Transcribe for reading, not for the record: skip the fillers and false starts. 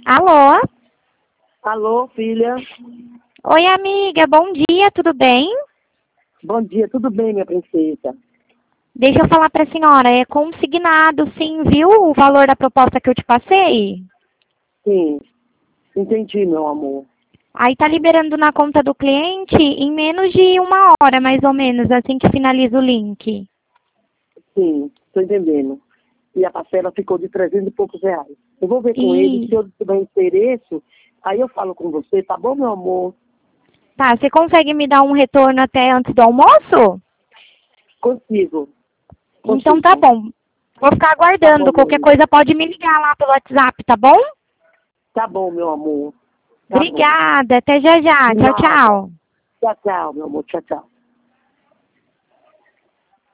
Alô? Alô, filha. Oi, amiga, bom dia, tudo bem? Bom dia, tudo bem, minha princesa? Deixa eu falar para a senhora, é consignado sim, viu, o valor da proposta que eu te passei? Sim, entendi, meu amor. Aí tá liberando na conta do cliente em menos de 1 hora, mais ou menos, assim que finaliza o link. Sim, estou entendendo. E a parcela ficou de 300 e poucos reais. Eu vou ver com ele, E se eu tiver interesse, aí eu falo com você, tá bom, meu amor? tá, você consegue me dar um retorno até antes do almoço? Consigo, Então tá consigo. bom. Vou ficar Tá bom, aguardando. meu Qualquer amor. coisa pode me ligar lá pelo WhatsApp, tá bom? Tá bom, meu amor. Tá bom. Obrigada. Até já já. De Tchau, nada. tchau. Tchau, tchau, meu amor. Tchau, tchau.